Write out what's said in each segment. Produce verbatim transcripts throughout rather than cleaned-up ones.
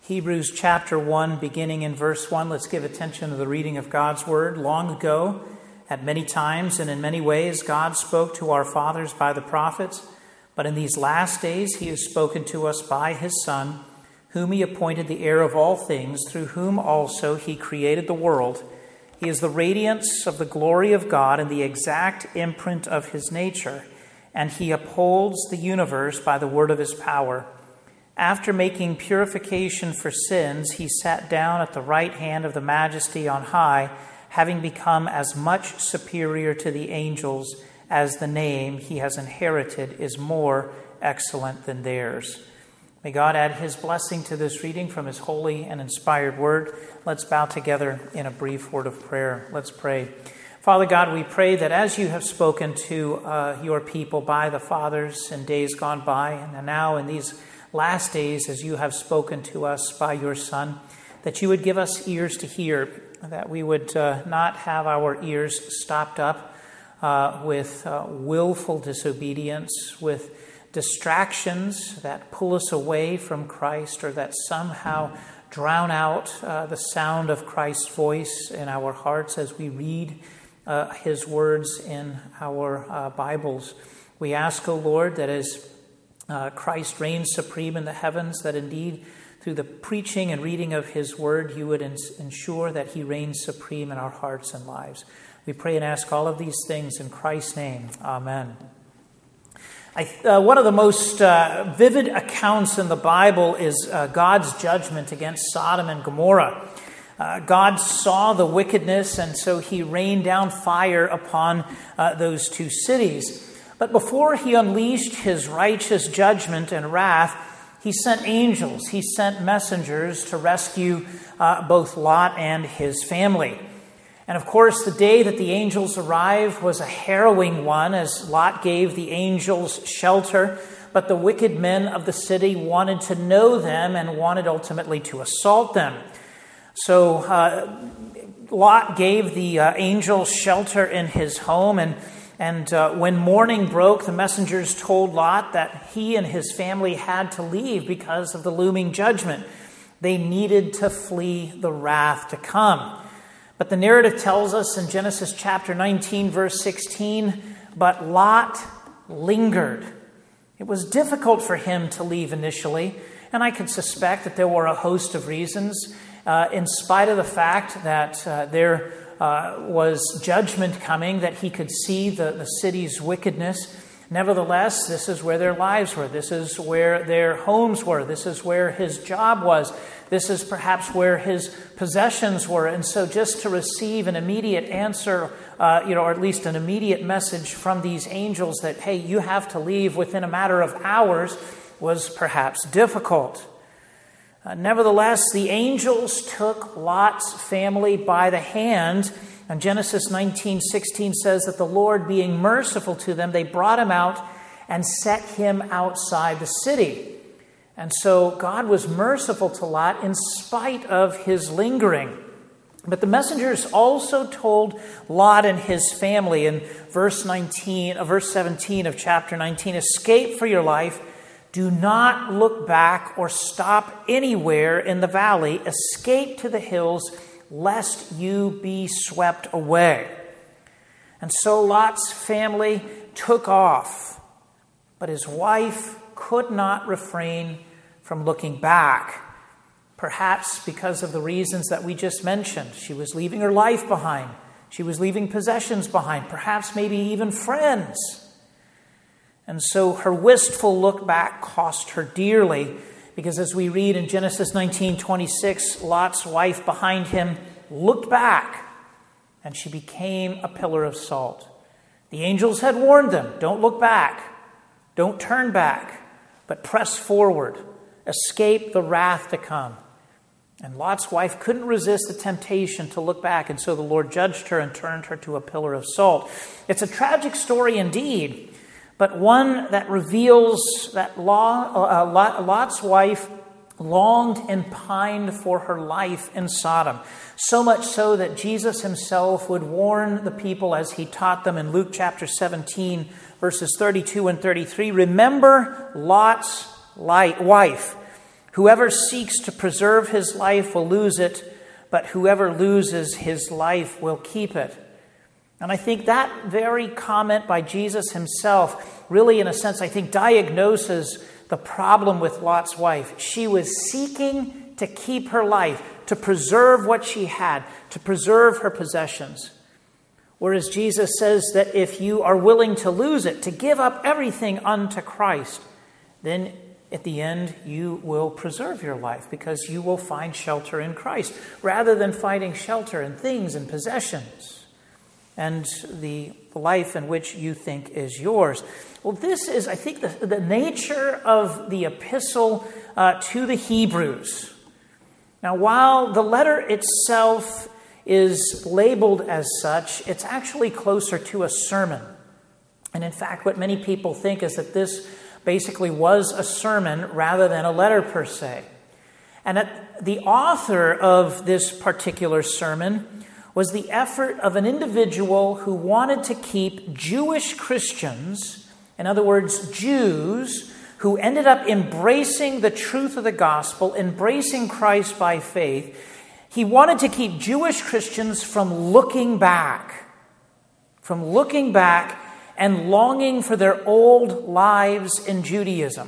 Hebrews chapter one, beginning in verse one. Let's give attention to the reading of God's word. Long ago, at many times and in many ways, God spoke to our fathers by the prophets. But in these last days, he has spoken to us by his Son, whom he appointed the heir of all things, through whom also he created the world. He is the radiance of the glory of God and the exact imprint of his nature, and he upholds the universe by the word of his power. After making purification for sins, he sat down at the right hand of the Majesty on high, having become as much superior to the angels as the name he has inherited is more excellent than theirs. May God add his blessing to this reading from his holy and inspired word. Let's bow together in a brief word of prayer. Let's pray. Father God, we pray that as you have spoken to uh, your people by the fathers in days gone by, and now in these last days as you have spoken to us by your Son, that you would give us ears to hear, that we would uh, not have our ears stopped up uh, with uh, willful disobedience, with distractions that pull us away from Christ or that somehow drown out uh, the sound of Christ's voice in our hearts as we read uh, his words in our uh, Bibles. We ask, O Lord, that as Uh, Christ reigns supreme in the heavens, that indeed through the preaching and reading of his word, you would ins- ensure that he reigns supreme in our hearts and lives. We pray and ask all of these things in Christ's name. Amen. I, uh, one of the most uh, vivid accounts in the Bible is uh, God's judgment against Sodom and Gomorrah. Uh, God saw the wickedness, and so he rained down fire upon uh, those two cities. But before he unleashed his righteous judgment and wrath, he sent angels, he sent messengers to rescue uh, both Lot and his family. And of course, the day that the angels arrived was a harrowing one, as Lot gave the angels shelter, but the wicked men of the city wanted to know them and wanted ultimately to assault them. So uh, Lot gave the uh, angels shelter in his home, and And uh, when morning broke, the messengers told Lot that he and his family had to leave because of the looming judgment. They needed to flee the wrath to come. But the narrative tells us in Genesis chapter nineteen, verse sixteen, but Lot lingered. It was difficult for him to leave initially, and I could suspect that there were a host of reasons, uh, in spite of the fact that uh, there Uh, was judgment coming, that he could see the, the city's wickedness. Nevertheless, this is where their lives were. This is where their homes were. This is where his job was. This is perhaps where his possessions were. And so just to receive an immediate answer, uh, you know, or at least an immediate message from these angels that, hey, you have to leave within a matter of hours, was perhaps difficult. Uh, nevertheless, the angels took Lot's family by the hand, and Genesis nineteen sixteen says that the Lord, being merciful to them, they brought him out and set him outside the city. And so God was merciful to Lot in spite of his lingering. But the messengers also told Lot and his family in verse nineteen, uh, verse seventeen of chapter nineteen, "Escape for your life. Do not look back or stop anywhere in the valley. Escape to the hills, lest you be swept away." And so Lot's family took off, but his wife could not refrain from looking back, perhaps because of the reasons that we just mentioned. She was leaving her life behind. She was leaving possessions behind, perhaps maybe even friends. And so her wistful look back cost her dearly, because as we read in Genesis nineteen twenty-six, Lot's wife behind him looked back, and she became a pillar of salt. The angels had warned them, don't look back, don't turn back, but press forward, escape the wrath to come. And Lot's wife couldn't resist the temptation to look back, and so the Lord judged her and turned her to a pillar of salt. It's a tragic story indeed, but one that reveals that Lot's wife longed and pined for her life in Sodom. So much so that Jesus himself would warn the people as he taught them in Luke chapter seventeen, verses thirty-two and thirty-three, "Remember Lot's wife, Whoever seeks to preserve his life will lose it, but whoever loses his life will keep it. And I think that very comment by Jesus himself really, in a sense, I think diagnoses the problem with Lot's wife. She was seeking to keep her life, to preserve what she had, to preserve her possessions. Whereas Jesus says that if you are willing to lose it, to give up everything unto Christ, then at the end you will preserve your life because you will find shelter in Christ rather than finding shelter in things and possessions and the life in which you think is yours. Well, this is, I think, the, the nature of the epistle uh, to the Hebrews. Now, while the letter itself is labeled as such, it's actually closer to a sermon. And in fact, what many people think is that this basically was a sermon rather than a letter per se. And at the author of this particular sermon was the effort of an individual who wanted to keep Jewish Christians, in other words, Jews, who ended up embracing the truth of the gospel, embracing Christ by faith. He wanted to keep Jewish Christians from looking back, from looking back and longing for their old lives in Judaism.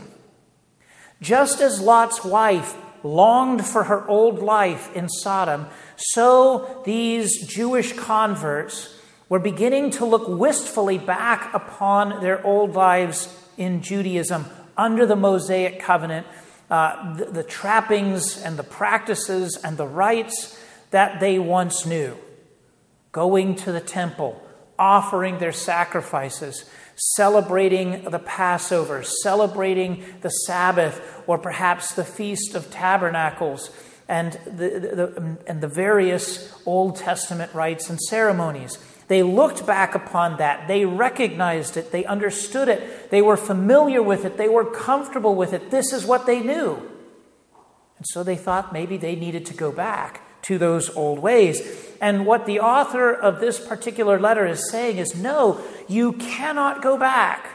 Just as Lot's wife longed for her old life in Sodom, so these Jewish converts were beginning to look wistfully back upon their old lives in Judaism under the Mosaic covenant, uh, the, the trappings and the practices and the rites that they once knew. Going to the temple, offering their sacrifices, celebrating the Passover, celebrating the Sabbath, or perhaps the Feast of Tabernacles, and the, the, and the various Old Testament rites and ceremonies. They looked back upon that. They recognized it. They understood it. They were familiar with it. They were comfortable with it. This is what they knew. And so they thought maybe they needed to go back to those old ways. And what the author of this particular letter is saying is, no, you cannot go back.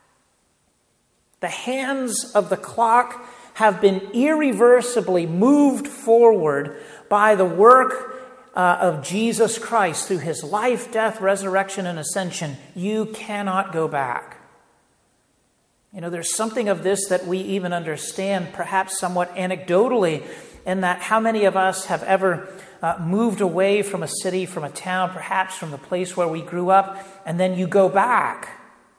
The hands of the clock have been irreversibly moved forward by the work uh, of Jesus Christ through his life, death, resurrection, and ascension. You cannot go back. You know, there's something of this that we even understand, perhaps somewhat anecdotally, in that how many of us have ever uh, moved away from a city, from a town, perhaps from the place where we grew up, and then you go back.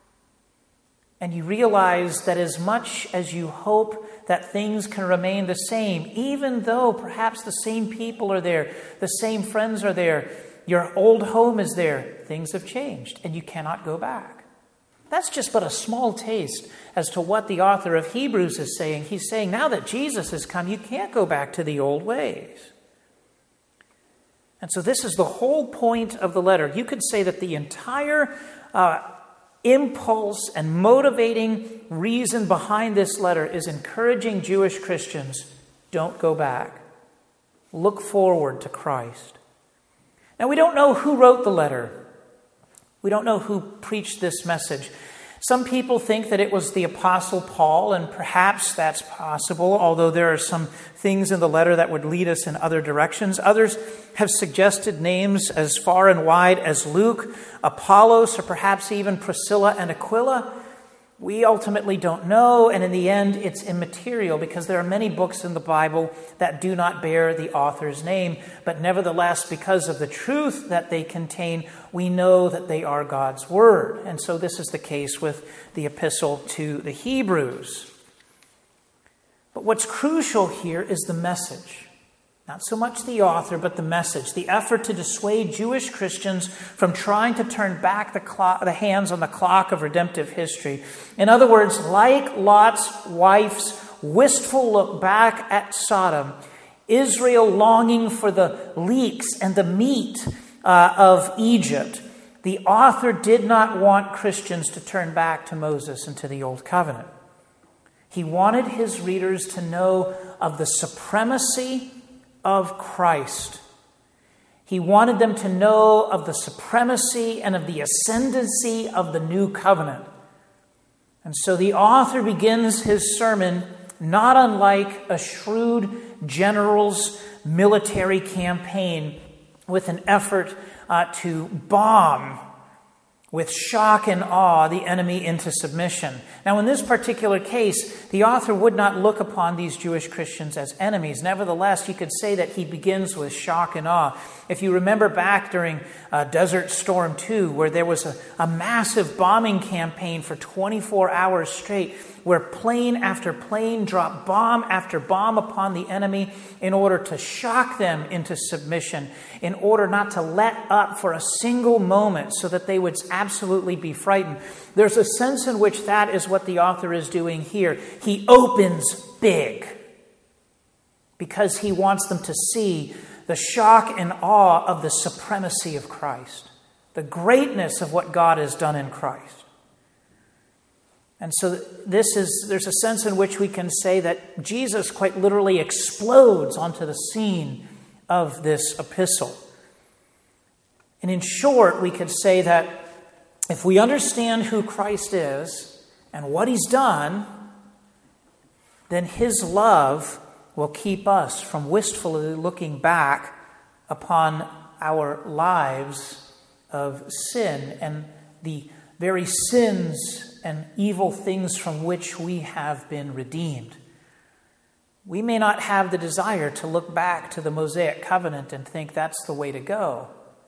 And you realize that as much as you hope that things can remain the same, even though perhaps the same people are there, the same friends are there, your old home is there, things have changed and you cannot go back. That's just but a small taste as to what the author of Hebrews is saying. He's saying now that Jesus has come, you can't go back to the old ways. And so this is the whole point of the letter. You could say that the entire uh, impulse and motivating reason behind this letter is encouraging Jewish Christians, don't go back. Look forward to Christ. Now, we don't know who wrote the letter. We don't know who preached this message. Some people think that it was the Apostle Paul, and perhaps that's possible, although there are some things in the letter that would lead us in other directions. Others have suggested names as far and wide as Luke, Apollos, or perhaps even Priscilla and Aquila. We ultimately don't know, and in the end, it's immaterial because there are many books in the Bible that do not bear the author's name. But nevertheless, because of the truth that they contain, we know that they are God's Word. And so this is the case with the epistle to the Hebrews. But what's crucial here is the message. Not so much the author, but the message. The effort to dissuade Jewish Christians from trying to turn back the, clock, the hands on the clock of redemptive history. In other words, like Lot's wife's wistful look back at Sodom, Israel longing for the leeks and the meat uh, of Egypt, the author did not want Christians to turn back to Moses and to the Old Covenant. He wanted his readers to know of the supremacy of Christ. He wanted them to know of the supremacy and of the ascendancy of the new covenant. And so the author begins his sermon not unlike a shrewd general's military campaign with an effort uh, to bomb with shock and awe the enemy into submission. Now, in this particular case, the author would not look upon these Jewish Christians as enemies. Nevertheless, you could say that he begins with shock and awe. If you remember back during uh, Desert Storm two, where there was a, a massive bombing campaign for twenty-four hours straight, where plane after plane dropped bomb after bomb upon the enemy in order to shock them into submission, in order not to let up for a single moment so that they would absolutely be frightened. There's a sense in which that is what the author is doing here. He opens big because he wants them to see the shock and awe of the supremacy of Christ, the greatness of what God has done in Christ. And so this is, there's a sense in which we can say that Jesus quite literally explodes onto the scene of this epistle. And in short, we could say that if we understand who Christ is and what he's done, then his love will keep us from wistfully looking back upon our lives of sin and the very sins and evil things from which we have been redeemed. We may not have the desire to look back to the Mosaic covenant and think that's the way to go.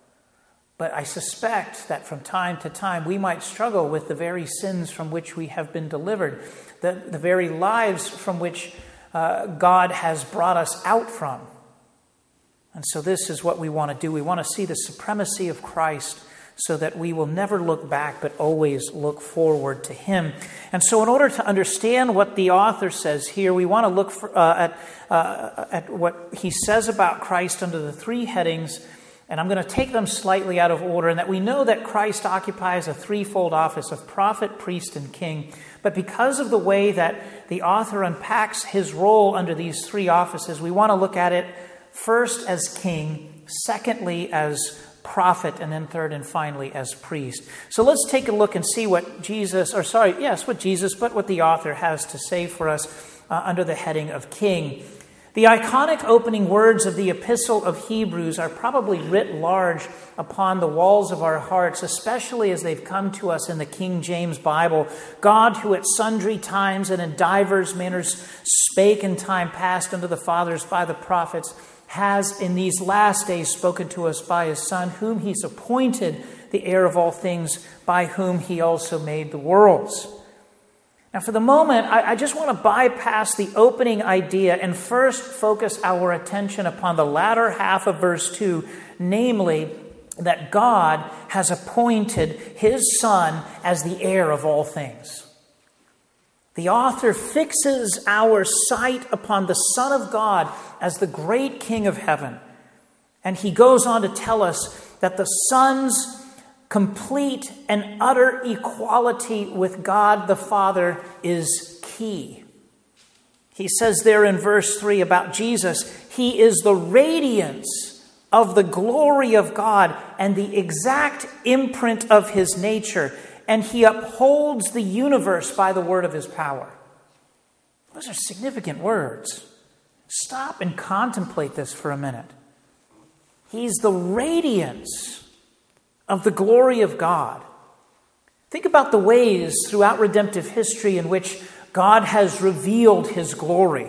But I suspect that from time to time we might struggle with the very sins from which we have been delivered, the, the very lives from which uh, God has brought us out from. And so this is what we want to do. We want to see the supremacy of Christ so that we will never look back but always look forward to him. And so in order to understand what the author says here, we want to look for, uh, at, uh, at what he says about Christ under the three headings. And I'm going to take them slightly out of order, and that we know that Christ occupies a threefold office of prophet, priest, and king. But because of the way that the author unpacks his role under these three offices, we want to look at it first as king, secondly as prophet, and then third and finally as priest. So let's take a look and see what Jesus, or sorry, yes, what Jesus, but what the author has to say for us uh, under the heading of king. The iconic opening words of the Epistle of Hebrews are probably writ large upon the walls of our hearts, especially as they've come to us in the King James Bible. God, who at sundry times and in divers manners spake in time past unto the fathers by the prophets, has in these last days spoken to us by his Son, whom he's appointed the heir of all things, by whom he also made the worlds. Now, for the moment, I, I just want to bypass the opening idea and first focus our attention upon the latter half of verse two, namely that God has appointed his Son as the heir of all things. The author fixes our sight upon the Son of God as the great King of heaven. And he goes on to tell us that the Son's complete and utter equality with God the Father is key. He says there in verse three about Jesus, he is the radiance of the glory of God and the exact imprint of his nature, and he upholds the universe by the word of his power. Those are significant words. Stop and contemplate this for a minute. He's the radiance of the glory of God. Think about the ways throughout redemptive history in which God has revealed his glory.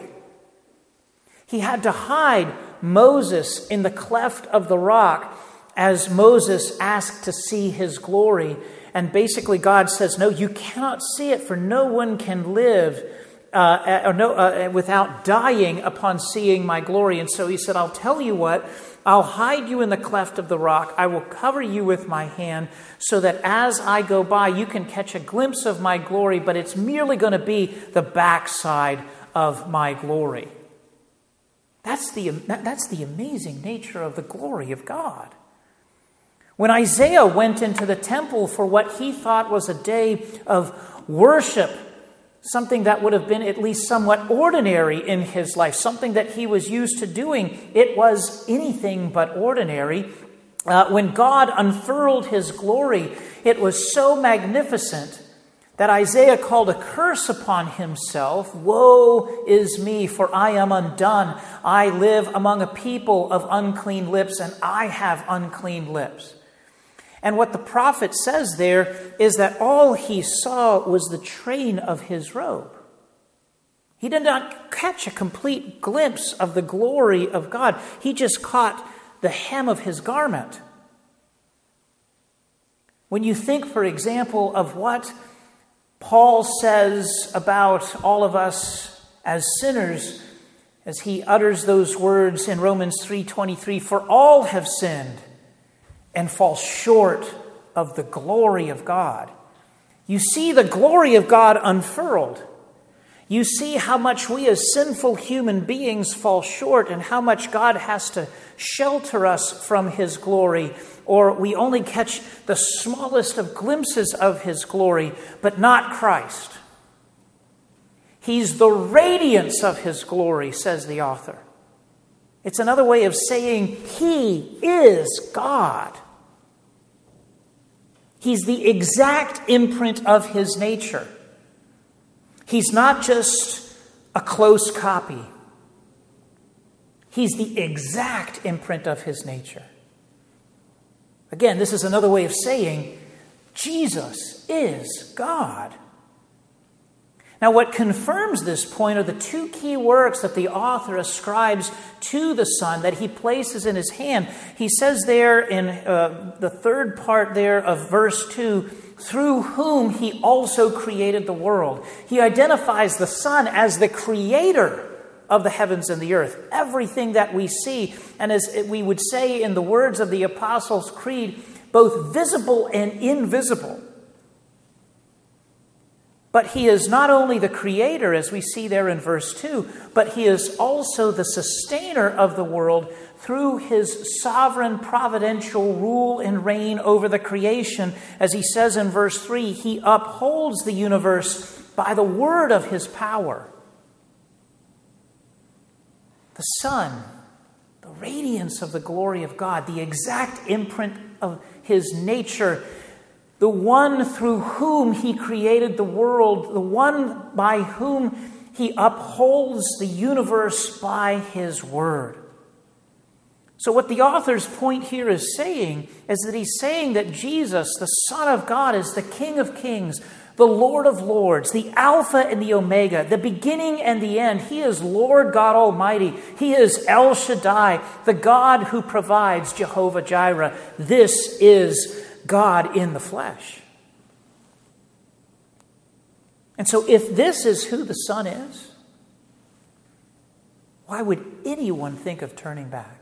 He had to hide Moses in the cleft of the rock as Moses asked to see his glory. And basically God says, no, you cannot see it, for no one can live uh, or no, uh, without dying upon seeing my glory. And so he said, I'll tell you what, I'll hide you in the cleft of the rock. I will cover you with my hand so that as I go by, you can catch a glimpse of my glory, but it's merely going to be the backside of my glory. That's the, that's the amazing nature of the glory of God. When Isaiah went into the temple for what he thought was a day of worship, something that would have been at least somewhat ordinary in his life, something that he was used to doing, it was anything but ordinary. Uh, when God unfurled his glory, it was so magnificent that Isaiah called a curse upon himself. Woe is me, for I am undone. I live among a people of unclean lips, and I have unclean lips. And what the prophet says there is that all he saw was the train of his robe. He did not catch a complete glimpse of the glory of God. He just caught the hem of his garment. When you think, for example, of what Paul says about all of us as sinners, as he utters those words in Romans three twenty-three, for all have sinned and fall short of the glory of God. You see the glory of God unfurled. You see how much we as sinful human beings fall short and how much God has to shelter us from his glory, or we only catch the smallest of glimpses of his glory, but not Christ. He's the radiance of his glory, says the author. It's another way of saying he is God. He's the exact imprint of his nature. He's not just a close copy. He's the exact imprint of his nature. Again, this is another way of saying Jesus is God. Now, what confirms this point are the two key works that the author ascribes to the Son that he places in his hand. He says there in uh, the third part there of verse two, through whom he also created the world. He identifies the Son as the creator of the heavens and the earth, everything that we see. And as we would say in the words of the Apostles' Creed, both visible and invisible. But he is not only the creator, as we see there in verse two, but he is also the sustainer of the world through his sovereign providential rule and reign over the creation. As he says in verse three, he upholds the universe by the word of his power. The Son, the radiance of the glory of God, the exact imprint of his nature, the one through whom he created the world, the one by whom he upholds the universe by his word. So what the author's point here is saying is that he's saying that Jesus, the Son of God, is the King of Kings, the Lord of Lords, the Alpha and the Omega, the beginning and the end. He is Lord God Almighty. He is El Shaddai, the God who provides, Jehovah Jireh. This is God in the flesh. And so if this is who the Son is, why would anyone think of turning back?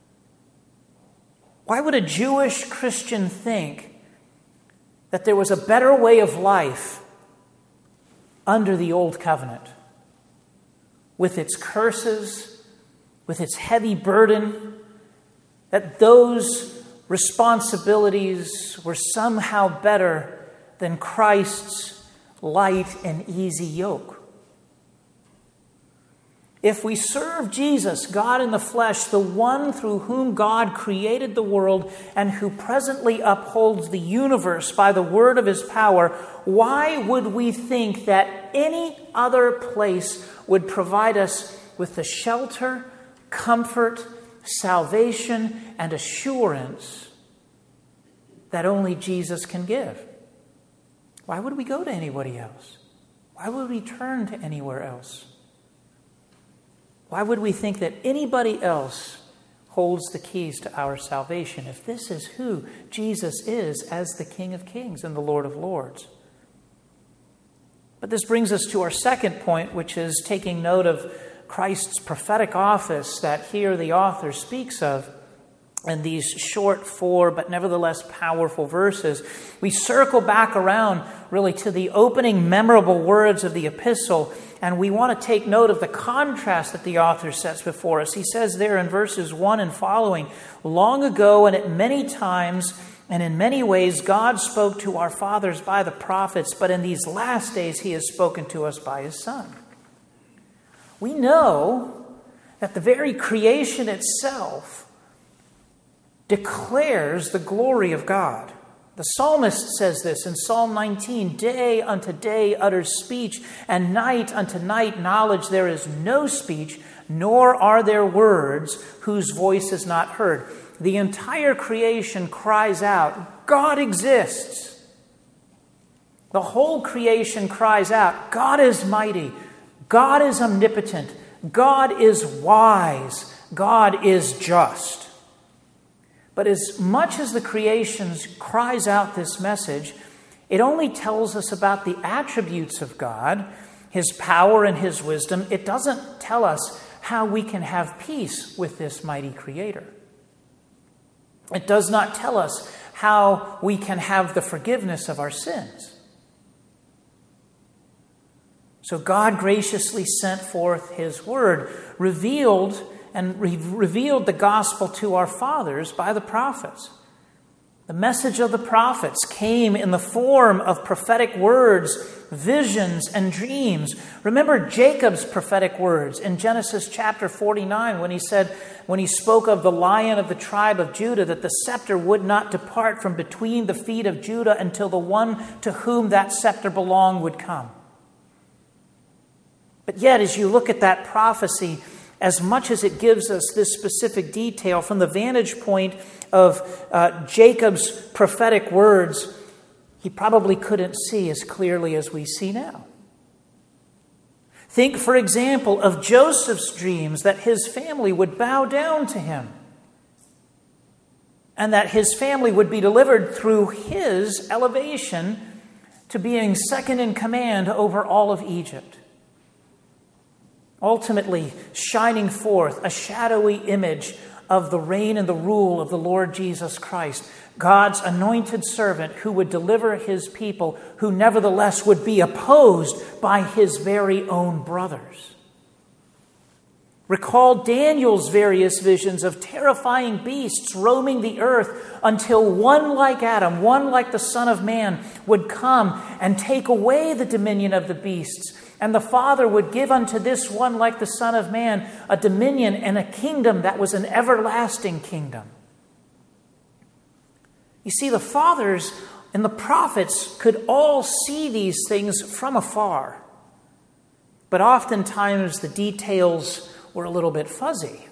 Why would a Jewish Christian think that there was a better way of life under the old covenant, with its curses, with its heavy burden, that those responsibilities were somehow better than Christ's light and easy yoke? If we serve Jesus, God in the flesh, the one through whom God created the world and who presently upholds the universe by the word of his power, why would we think that any other place would provide us with the shelter, comfort, salvation, and assurance that only Jesus can give? Why would we go to anybody else? Why would we turn to anywhere else? Why would we think that anybody else holds the keys to our salvation if this is who Jesus is as the King of Kings and the Lord of Lords? But this brings us to our second point, which is taking note of Christ's prophetic office that here the author speaks of in these short four but nevertheless powerful verses. We circle back around really to the opening memorable words of the epistle, and we want to take note of the contrast that the author sets before us. He says there in verses one and following, long ago and at many times and in many ways God spoke to our fathers by the prophets, but in these last days he has spoken to us by his Son. We know that the very creation itself declares the glory of God. The psalmist says this in Psalm nineteen, day unto day utters speech, and night unto night knowledge. There is no speech, nor are there words whose voice is not heard. The entire creation cries out, God exists. The whole creation cries out, God is mighty, God is omnipotent, God is wise, God is just. But as much as the creation cries out this message, it only tells us about the attributes of God, His power and His wisdom. It doesn't tell us how we can have peace with this mighty Creator. It does not tell us how we can have the forgiveness of our sins. So God graciously sent forth His word, revealed and re- revealed the gospel to our fathers by the prophets. The message of the prophets came in the form of prophetic words, visions, and dreams. Remember Jacob's prophetic words in Genesis chapter forty-nine when he said, when he spoke of the Lion of the tribe of Judah, that the scepter would not depart from between the feet of Judah until the one to whom that scepter belonged would come. But yet, as you look at that prophecy, as much as it gives us this specific detail from the vantage point of uh, Jacob's prophetic words, he probably couldn't see as clearly as we see now. Think, for example, of Joseph's dreams that his family would bow down to him and that his family would be delivered through his elevation to being second in command over all of Egypt. Ultimately, shining forth a shadowy image of the reign and the rule of the Lord Jesus Christ, God's anointed servant who would deliver His people, who nevertheless would be opposed by His very own brothers. Recall Daniel's various visions of terrifying beasts roaming the earth until one like Adam, one like the Son of Man, would come and take away the dominion of the beasts. And the Father would give unto this one like the Son of Man a dominion and a kingdom that was an everlasting kingdom. You see, the fathers and the prophets could all see these things from afar. But oftentimes the details were a little bit fuzzy.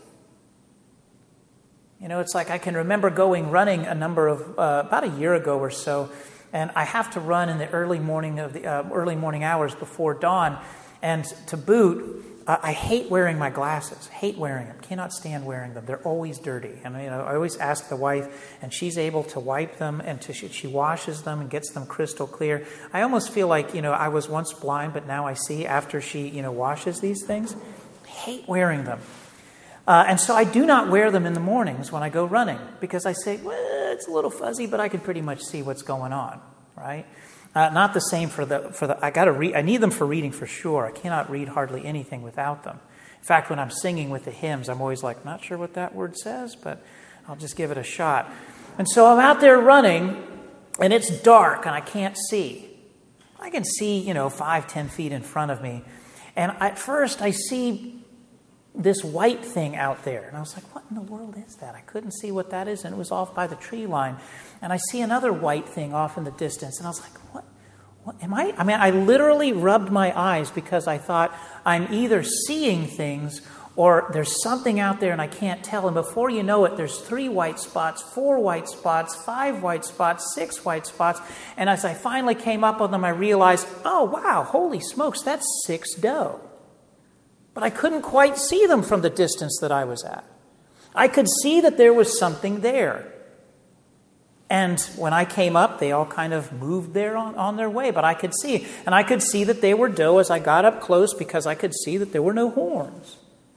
You know, it's like I can remember going running a number of, uh, about a year ago or so, and I have to run in the early morning of the uh, early morning hours before dawn. And to boot, uh, I hate wearing my glasses. Hate wearing them. Cannot stand wearing them. They're always dirty. And you know, I always ask the wife, and she's able to wipe them, and to, she, she washes them and gets them crystal clear. I almost feel like you know I was once blind, but now I see after she you know washes these things. Hate wearing them. Uh, and so I do not wear them in the mornings when I go running because I say, well, it's a little fuzzy, but I can pretty much see what's going on, right? Uh, not the same for the for the. I got to read. I need them for reading for sure. I cannot read hardly anything without them. In fact, when I'm singing with the hymns, I'm always like, not sure what that word says, but I'll just give it a shot. And so I'm out there running, and it's dark, and I can't see. I can see, you know, five, ten feet in front of me, and at first I see this white thing out there. And I was like, what in the world is that? I couldn't see what that is. And it was off by the tree line. And I see another white thing off in the distance. And I was like, what? What am I? I mean, I literally rubbed my eyes because I thought I'm either seeing things or there's something out there and I can't tell. And before you know it, there's three white spots, four white spots, five white spots, six white spots. And as I finally came up with them, I realized, oh, wow, holy smokes, that's six doe. But I couldn't quite see them from the distance that I was at. I could see that there was something there. And when I came up, they all kind of moved there on, on their way, but I could see. And I could see that they were doe as I got up close because I could see that there were no horns.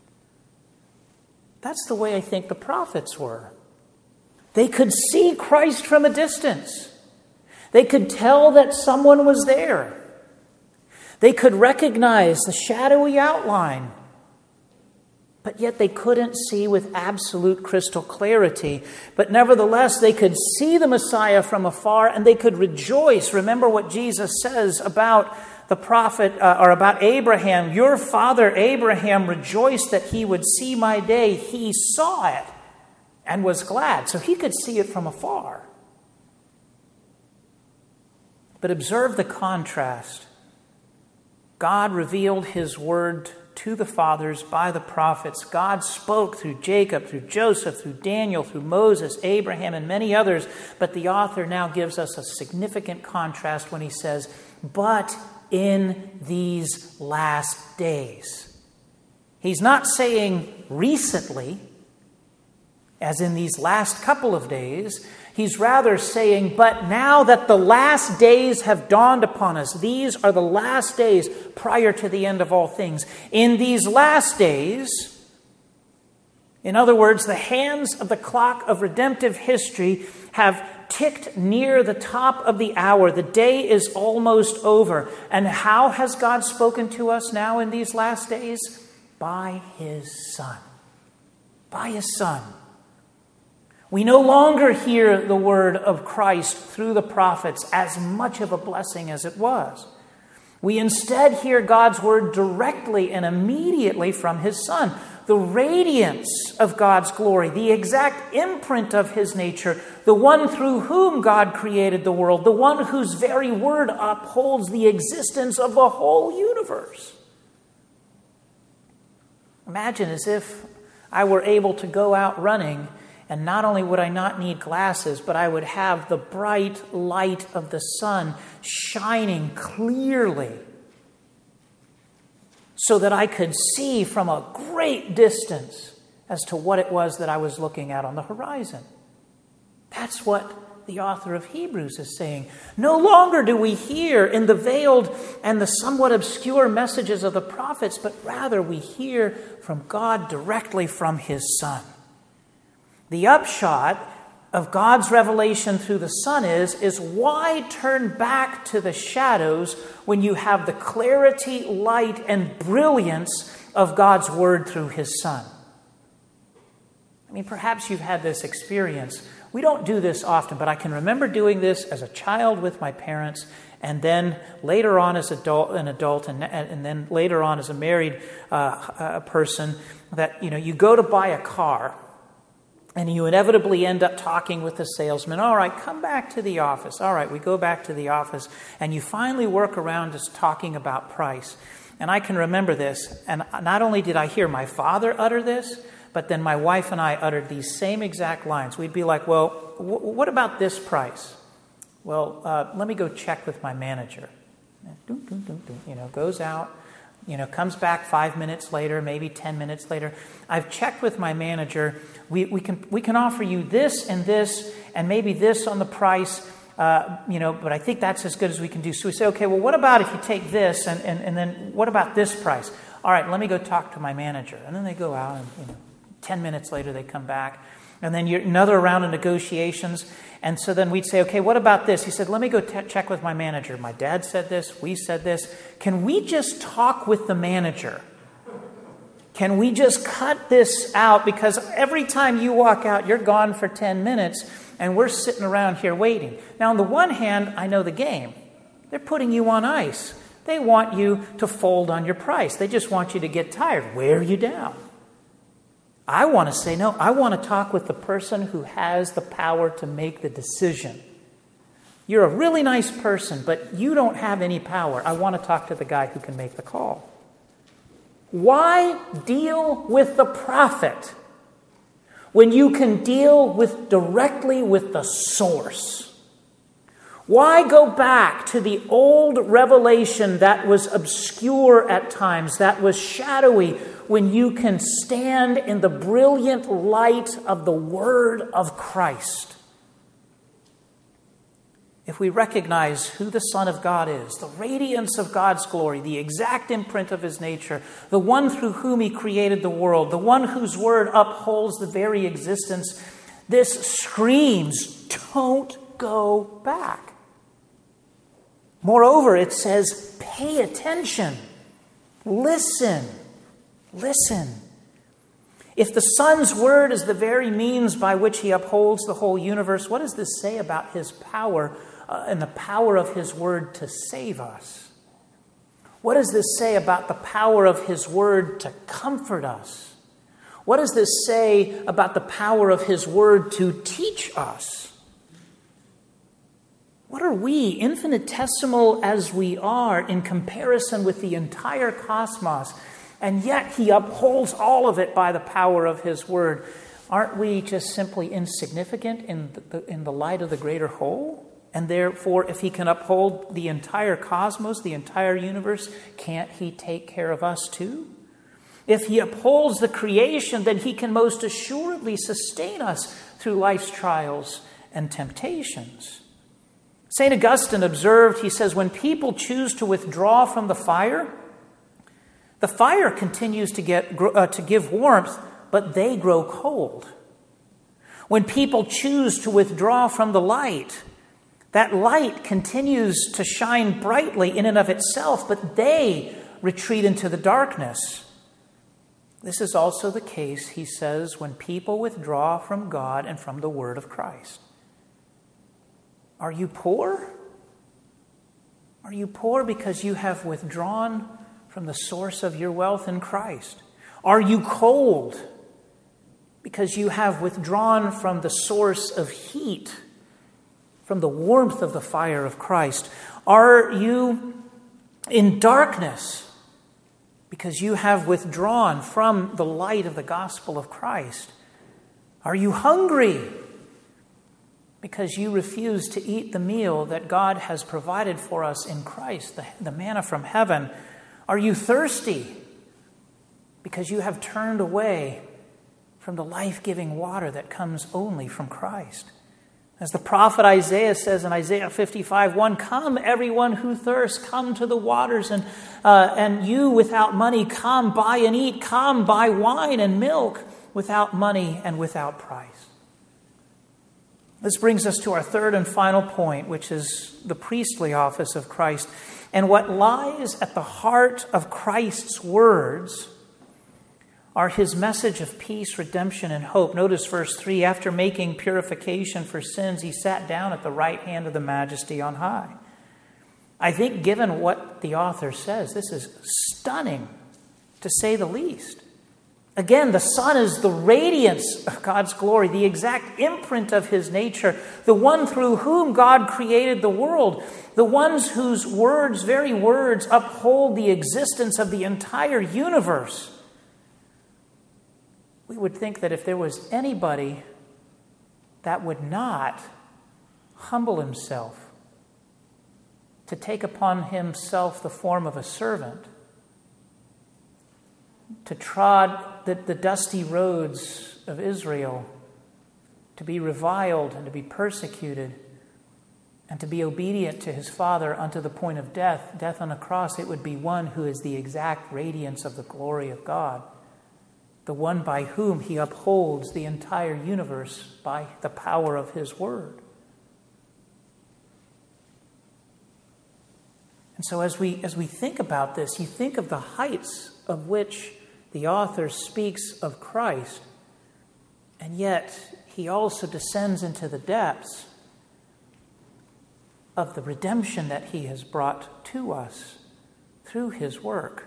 That's the way I think the prophets were. They could see Christ from a distance. They could tell that someone was there. They could recognize the shadowy outline, but yet they couldn't see with absolute crystal clarity. But nevertheless, they could see the Messiah from afar and they could rejoice. Remember what Jesus says about the prophet, uh, or about Abraham. Your father Abraham rejoiced that he would see my day. He saw it and was glad. So he could see it from afar. But observe the contrast. God revealed his word to the fathers by the prophets. God spoke through Jacob, through Joseph, through Daniel, through Moses, Abraham, and many others. But the author now gives us a significant contrast when he says, but in these last days. He's not saying recently, as in these last couple of days. He's rather saying, but now that the last days have dawned upon us, these are the last days prior to the end of all things. In these last days, in other words, the hands of the clock of redemptive history have ticked near the top of the hour. The day is almost over. And how has God spoken to us now in these last days? By his Son. By his Son. We no longer hear the word of Christ through the prophets as much of a blessing as it was. We instead hear God's word directly and immediately from his Son. The radiance of God's glory, the exact imprint of his nature, the one through whom God created the world, the one whose very word upholds the existence of the whole universe. Imagine as if I were able to go out running, and not only would I not need glasses, but I would have the bright light of the sun shining clearly so that I could see from a great distance as to what it was that I was looking at on the horizon. That's what the author of Hebrews is saying. No longer do we hear in the veiled and the somewhat obscure messages of the prophets, but rather we hear from God directly from his Son. The upshot of God's revelation through the Son is, is why turn back to the shadows when you have the clarity, light, and brilliance of God's word through his Son? I mean, perhaps you've had this experience. We don't do this often, but I can remember doing this as a child with my parents, and then later on as adult, an adult, and, and then later on as a married uh, uh, person, that, you know, you go to buy a car, and you inevitably end up talking with the salesman. All right, come back to the office. All right, we go back to the office. And you finally work around just talking about price. And I can remember this. And not only did I hear my father utter this, but then my wife and I uttered these same exact lines. We'd be like, well, w- what about this price? Well, uh, let me go check with my manager. You know, goes out. You know, comes back five minutes later, maybe ten minutes later. I've checked with my manager. We we can we can offer you this and this and maybe this on the price. Uh, you know, but I think that's as good as we can do. So we say, okay, well, what about if you take this and, and, and then what about this price? All right, let me go talk to my manager. And then they go out and, you know, ten minutes later they come back. And then you're another round of negotiations. And so then we'd say, okay, what about this? He said, let me go t- check with my manager. My dad said this. We said this. Can we just talk with the manager? Can we just cut this out? Because every time you walk out, you're gone for ten minutes and we're sitting around here waiting. Now, on the one hand, I know the game. They're putting you on ice. They want you to fold on your price. They just want you to get tired, wear you down. I want to say, no, I want to talk with the person who has the power to make the decision. You're a really nice person, but you don't have any power. I want to talk to the guy who can make the call. Why deal with the prophet when you can deal with directly with the source? Why go back to the old revelation that was obscure at times, that was shadowy, when you can stand in the brilliant light of the Word of Christ? If we recognize who the Son of God is, the radiance of God's glory, the exact imprint of his nature, the one through whom he created the world, the one whose word upholds the very existence, this screams, don't go back. Moreover, it says, pay attention, listen. Listen. If the Son's word is the very means by which he upholds the whole universe, what does this say about his power uh, and the power of his word to save us? What does this say about the power of his word to comfort us? What does this say about the power of his word to teach us? What are we, infinitesimal as we are, in comparison with the entire cosmos? And yet he upholds all of it by the power of his word. Aren't we just simply insignificant in the, in the light of the greater whole? And therefore, if he can uphold the entire cosmos, the entire universe, can't he take care of us too? If he upholds the creation, then he can most assuredly sustain us through life's trials and temptations. Saint Augustine observed, he says, when people choose to withdraw from the fire, the fire continues to get uh, to give warmth, but they grow cold. When people choose to withdraw from the light, that light continues to shine brightly in and of itself, but they retreat into the darkness. This is also the case, he says, when people withdraw from God and from the word of Christ. Are you poor? Are you poor because you have withdrawn from the source of your wealth in Christ? Are you cold because you have withdrawn from the source of heat, from the warmth of the fire of Christ? Are you in darkness because you have withdrawn from the light of the gospel of Christ? Are you hungry because you refuse to eat the meal that God has provided for us in Christ, the, the manna from heaven? Are you thirsty because you have turned away from the life-giving water that comes only from Christ? As the prophet Isaiah says in Isaiah fifty-five one, "Come, everyone who thirsts, come to the waters, and uh, and you without money, come, buy and eat. Come, buy wine and milk without money and without price." This brings us to our third and final point, which is the priestly office of Christ. And what lies at the heart of Christ's words are his message of peace, redemption, and hope. Notice verse three, after making purification for sins, he sat down at the right hand of the Majesty on high. I think given what the author says, this is stunning, to say the least. Again, the Son is the radiance of God's glory, the exact imprint of his nature, the one through whom God created the world, the ones whose words, very words, uphold the existence of the entire universe. We would think that if there was anybody that would not humble himself, to take upon himself the form of a servant, to trod the, the dusty roads of Israel, to be reviled and to be persecuted, and to be obedient to his Father unto the point of death, death on a cross, it would be one who is the exact radiance of the glory of God, the one by whom he upholds the entire universe by the power of his word. And so as we as we think about this, you think of the heights of which the author speaks of Christ, and yet he also descends into the depths of the redemption that he has brought to us through his work.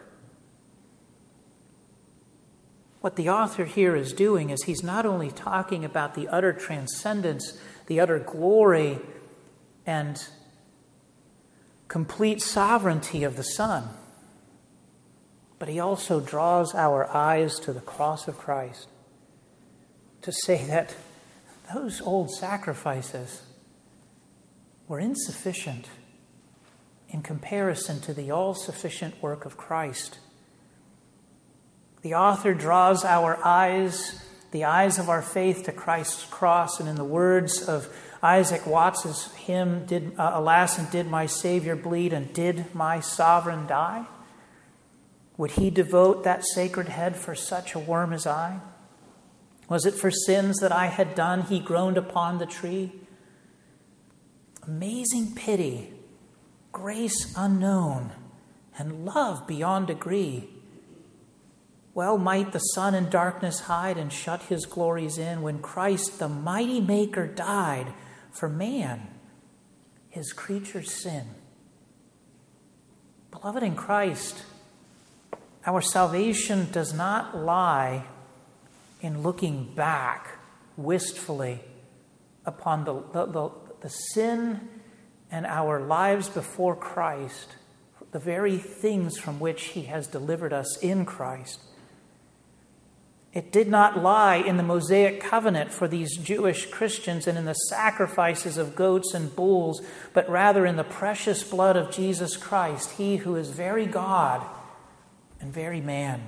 What the author here is doing is he's not only talking about the utter transcendence, the utter glory, and complete sovereignty of the Son, but he also draws our eyes to the cross of Christ to say that those old sacrifices were insufficient in comparison to the all-sufficient work of Christ. The author draws our eyes, the eyes of our faith, to Christ's cross, and in the words of Isaac Watts' hymn, did, uh, alas, and did my Savior bleed, and did my sovereign die? Would he devote that sacred head for such a worm as I? Was it for sins that I had done he groaned upon the tree? Amazing pity, grace unknown, and love beyond degree. Well might the sun in darkness hide and shut his glories in when Christ, the mighty Maker, died for man, his creature's sin. Beloved in Christ, our salvation does not lie in looking back wistfully upon the, the, the, the sin and our lives before Christ, the very things from which he has delivered us in Christ. It did not lie in the Mosaic covenant for these Jewish Christians and in the sacrifices of goats and bulls, but rather in the precious blood of Jesus Christ, he who is very God and very man.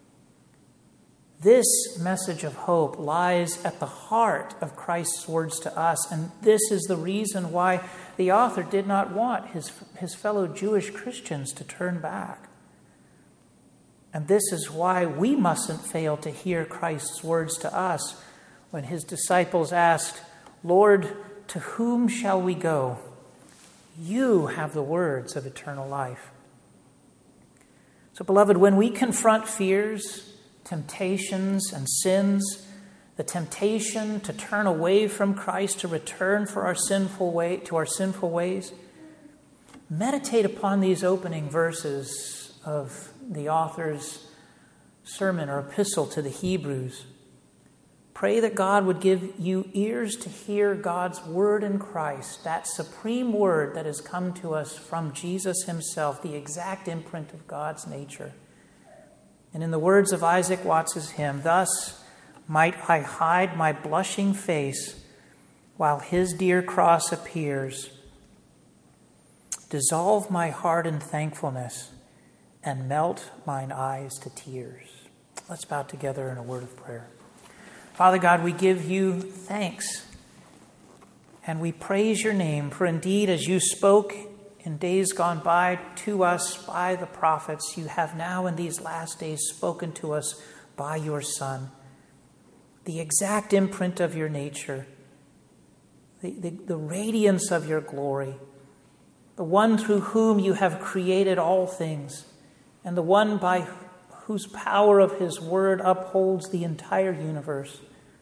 This message of hope lies at the heart of Christ's words to us, and this is the reason why the author did not want his, his fellow Jewish Christians to turn back. And this is why we mustn't fail to hear Christ's words to us when his disciples asked, "Lord, to whom shall we go? You have the words of eternal life." So, beloved, when we confront fears, temptations, and sins, the temptation to turn away from Christ, to return for our sinful way, to our sinful ways, meditate upon these opening verses of the author's sermon or epistle to the Hebrews. Pray that God would give you ears to hear God's word in Christ, that supreme word that has come to us from Jesus himself, the exact imprint of God's nature. And in the words of Isaac Watts's hymn, "Thus might I hide my blushing face while his dear cross appears, dissolve my heart in thankfulness, and melt mine eyes to tears." Let's bow together in a word of prayer. Father God, we give you thanks and we praise your name, for indeed as you spoke in days gone by to us by the prophets, you have now in these last days spoken to us by your Son, the exact imprint of your nature, the, the, the radiance of your glory, the one through whom you have created all things, and the one by whose power of his word upholds the entire universe.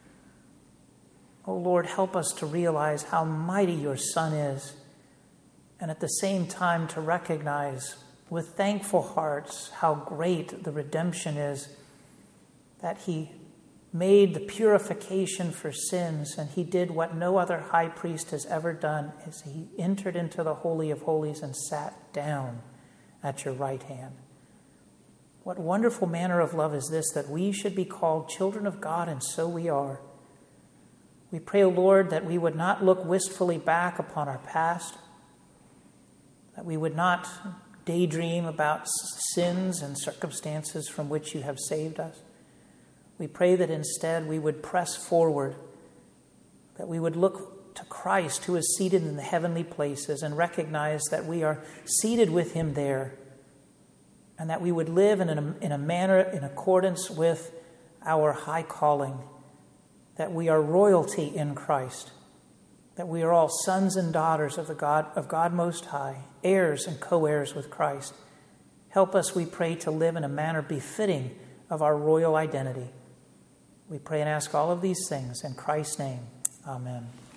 Oh Lord, help us to realize how mighty your Son is, and at the same time to recognize with thankful hearts how great the redemption is, that he made the purification for sins, and he did what no other high priest has ever done, as he entered into the Holy of Holies and sat down at your right hand. What wonderful manner of love is this, that we should be called children of God, and so we are. We pray, O Lord, that we would not look wistfully back upon our past, that we would not daydream about sins and circumstances from which you have saved us. We pray that instead we would press forward, that we would look to Christ who is seated in the heavenly places and recognize that we are seated with him there, and that we would live in a, in a manner in accordance with our high calling, that we are royalty in Christ, that we are all sons and daughters of the God of God Most High, heirs and co-heirs with Christ. Help us, we pray, to live in a manner befitting of our royal identity. We pray and ask all of these things in Christ's name. Amen.